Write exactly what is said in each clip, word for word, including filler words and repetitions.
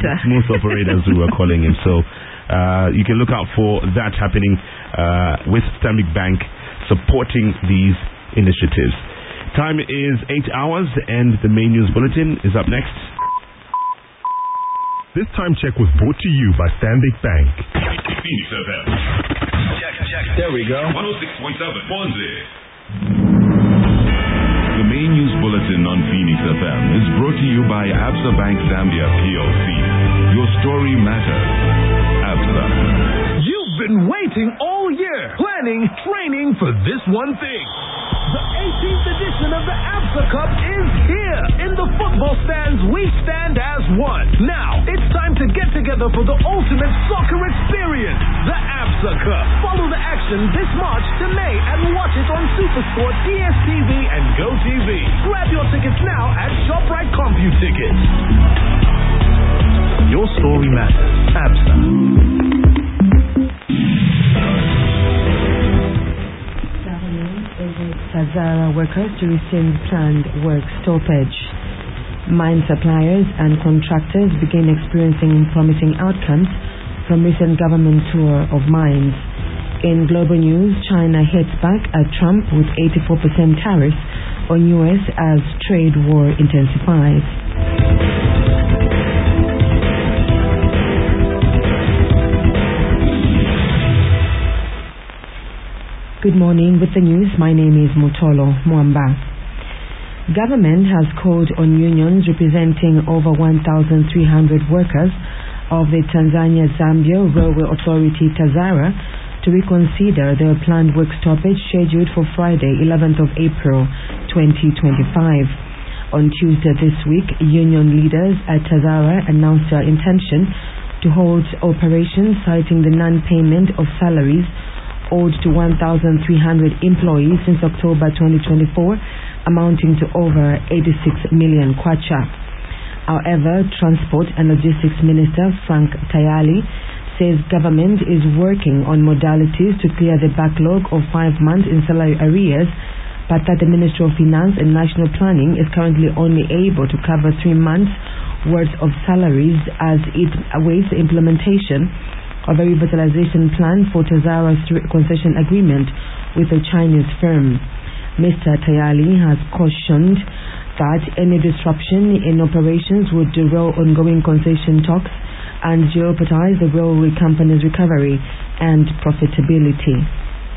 Smooth operators who are calling him. So uh, you can look out for that happening uh, with Stanbic Bank supporting these initiatives. Time is eight hours and the main news bulletin is up next. This time check was brought to you by Stanbic Bank. Phoenix F M. Check, check. There we go. one oh six point seven. The main news bulletin on Phoenix F M is brought to you by Absa Bank Zambia P L C. Your story matters. Absa. You've been waiting all year, planning, training for this one thing. The eighteenth edition of the Absa Cup is here. In the football stands, we stand as one. Now, it's time to get together for the ultimate soccer experience, the Absa Cup. Follow the action this March to May and watch it on SuperSport, D S T V, and GoTV. Grab your tickets now at ShopRite CompuTickets. Your story matters. Absa. Tazara workers to rescind planned work stoppage. Mine suppliers and contractors begin experiencing promising outcomes from recent government tour of mines. In global news, China hits back at Trump with eighty-four percent tariffs on U S as trade war intensifies. Good morning. With the news, my name is Mutolo Mwamba. Government has called on unions representing over one thousand three hundred workers of the Tanzania-Zambia Railway Authority Tazara to reconsider their planned work stoppage scheduled for Friday, eleventh of April, twenty twenty-five. On Tuesday this week, union leaders at Tazara announced their intention to hold operations citing the non-payment of salaries owed to one thousand three hundred employees since October twenty twenty-four, amounting to over eighty-six million kwacha. However, Transport and Logistics Minister Frank Tayali says government is working on modalities to clear the backlog of five months in salary arrears, but that the Ministry of Finance and National Planning is currently only able to cover three months worth of salaries as it awaits the implementation of a revitalization plan for Tazara's concession agreement with a Chinese firm. Mister Tayali has cautioned that any disruption in operations would derail ongoing concession talks and jeopardize the railway company's recovery and profitability.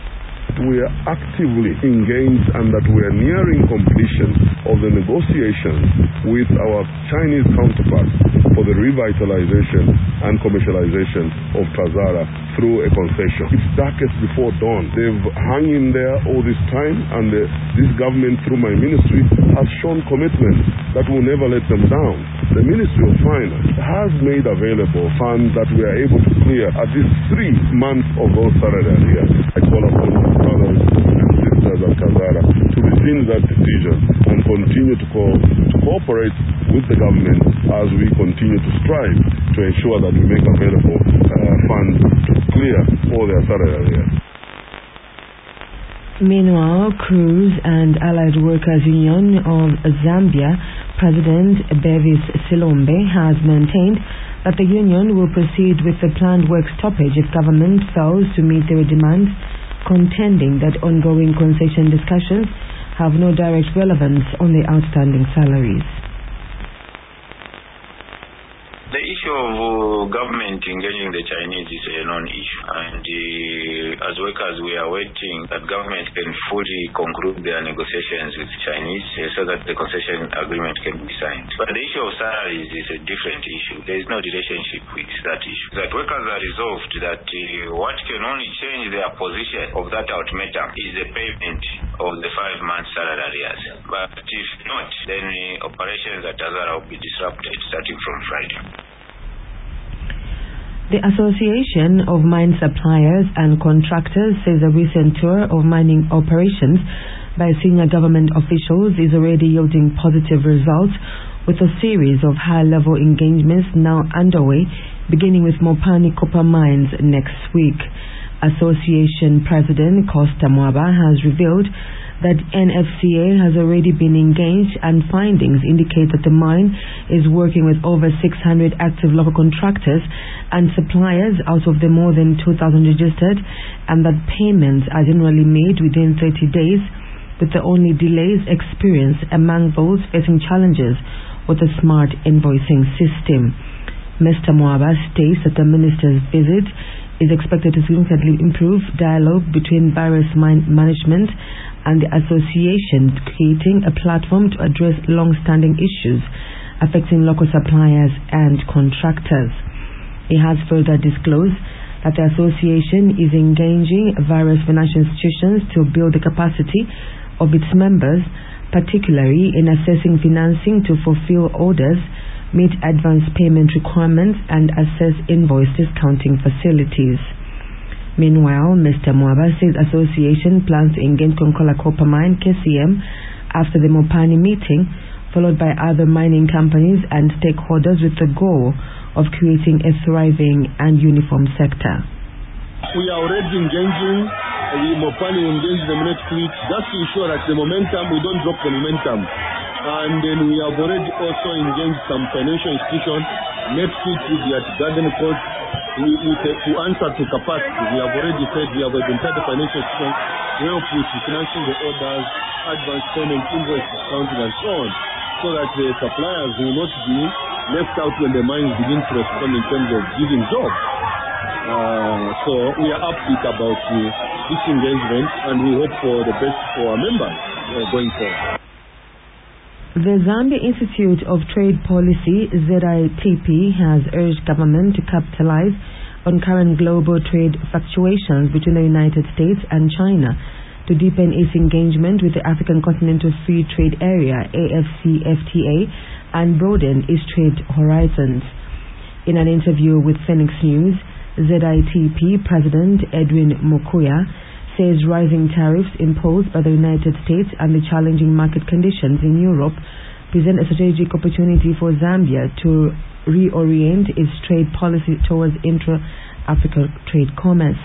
We are actively engaged and that we are nearing completion of the negotiations with our Chinese counterparts for the revitalization and commercialization of Tazara through a concession. It's darkest before dawn. They've hung in there all this time, and the, this government through my ministry has shown commitment that will never let them down. The Ministry of Finance has made available funds that we are able to clear at least three months of those salary arrears. I call upon my brothers and sisters at Tazara to rescind that decision and continue to, co to cooperate with the government as we continue to strive to ensure that we make available uh, funds to clear all their salary arrears. Meanwhile, Crews and Allied Workers Union of Zambia President Bevis Silombe has maintained that the union will proceed with the planned work stoppage if government fails to meet their demands, contending that ongoing concession discussions have no direct relevance on the outstanding salaries. The issue of uh, government engaging the Chinese is a non-issue, and uh, as workers we are waiting that government can fully conclude their negotiations with Chinese uh, so that the concession agreement can be signed. But the issue of salaries is a different issue. There is no relationship with that issue. That workers are resolved that uh, what can only change their position of that ultimatum is the payment of the five months salary arrears. But if not, then uh, operations at Tazara will be disrupted starting from Friday. The Association of Mine Suppliers and Contractors says a recent tour of mining operations by senior government officials is already yielding positive results, with a series of high-level engagements now underway, beginning with Mopani copper mines next week. Association President Costa Mwaba has revealed that N F C A has already been engaged, and findings indicate that the mine is working with over six hundred active local contractors and suppliers out of the more than two thousand registered, and that payments are generally made within thirty days, with the only delays experienced among those facing challenges with the smart invoicing system. Mister Mwaba states that the minister's visit is expected to significantly improve dialogue between Barriss Mine Management and the association, creating a platform to address long-standing issues affecting local suppliers and contractors. He has further disclosed that the association is engaging various financial institutions to build the capacity of its members, particularly in assessing financing to fulfill orders, meet advance payment requirements, and assess invoice discounting facilities. Meanwhile, Mister Mwaba says association plans to engage Konkola Copper Mine K C M after the Mopani meeting, followed by other mining companies and stakeholders with the goal of creating a thriving and uniform sector. We are already engaging the Mopani will engage them next week, just to ensure that the momentum, we don't drop the momentum. And then we have already also engaged some financial institutions. Next week we'll be at Garden Court we, we, to answer to capacity. We have already said we have identified the financial institutions to help with financing the orders, advance payment, invoice discounting, and so on, so that the suppliers will not be left out when the mines begin to respond in terms of giving jobs. Uh, so we are upbeat about uh, this engagement, and we hope for the best for our members uh, going forward. The Zambia Institute of Trade Policy, Z I T P, has urged government to capitalize on current global trade fluctuations between the United States and China to deepen its engagement with the African Continental Free Trade Area, A F C F T A, and broaden its trade horizons. In an interview with Phoenix News, Z I T P President Edwin Mukuya says rising tariffs imposed by the United States and the challenging market conditions in Europe present a strategic opportunity for Zambia to reorient its trade policy towards intra-African trade commerce.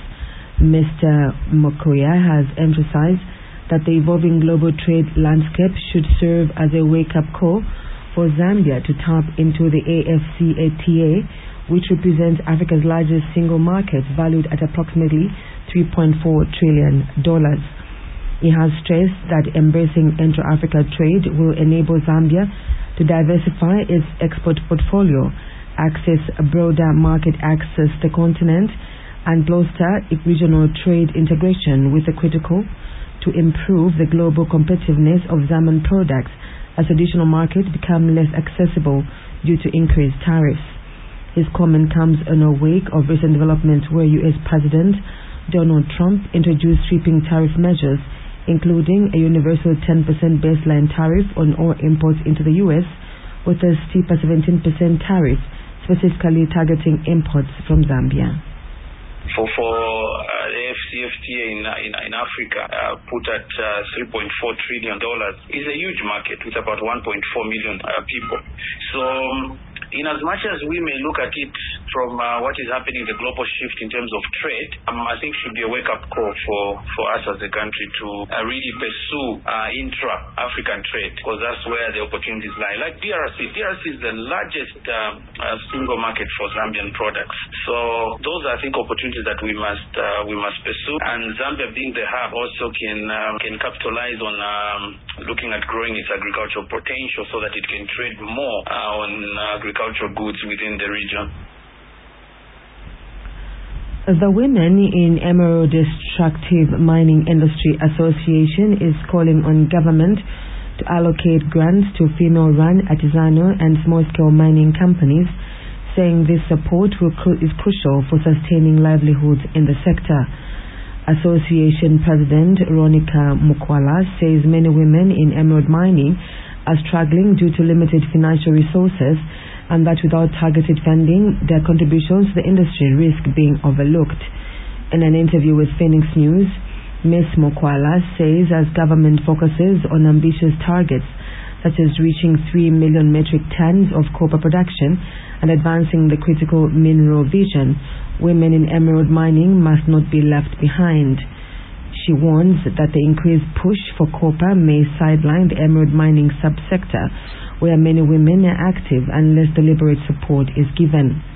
Mister Mukuya has emphasized that the evolving global trade landscape should serve as a wake-up call for Zambia to tap into the A F C A T A, which represents Africa's largest single market, valued at approximately three point four trillion dollars. He has stressed that embracing intra-Africa trade will enable Zambia to diversify its export portfolio, access a broader market access to the continent, and bolster regional trade integration, with a critical to improve the global competitiveness of Zambian products as additional markets become less accessible due to increased tariffs. His comment comes in a wake of recent developments where U S President Donald Trump introduced sweeping tariff measures, including a universal ten percent baseline tariff on all imports into the U S, with a steeper seventeen percent tariff specifically targeting imports from Zambia. For for uh, the A F C F T A in, in in Africa, uh, put at uh, three point four trillion dollars, is a huge market with about one point four million uh, people. So, um, in as much as we may look at it from uh, what is happening, the global shift in terms of trade, um, I think should be a wake-up call for, for us as a country to uh, really pursue uh, intra-African trade, because that's where the opportunities lie. Like D R C, D R C is the largest uh, uh, single market for Zambian products. So those are, I think, opportunities that we must uh, we must pursue. And Zambia, being the hub, also can um, can capitalize on um, looking at growing its agricultural potential, so that it can trade more uh, on agricultural goods within the region. The Women in Emerald Extractive Mining Industry Association is calling on government to allocate grants to female-run artisanal and small-scale mining companies, saying this support will cru- is crucial for sustaining livelihoods in the sector. Association President Ronica Mukwala says many women in emerald mining are struggling due to limited financial resources, and that without targeted funding, their contributions to the industry risk being overlooked. In an interview with Phoenix News, Miz Mukwala says as government focuses on ambitious targets such as reaching three million metric tons of copper production and advancing the critical mineral vision, women in emerald mining must not be left behind. She warns that the increased push for copper may sideline the emerald mining subsector, where many women are active unless deliberate support is given.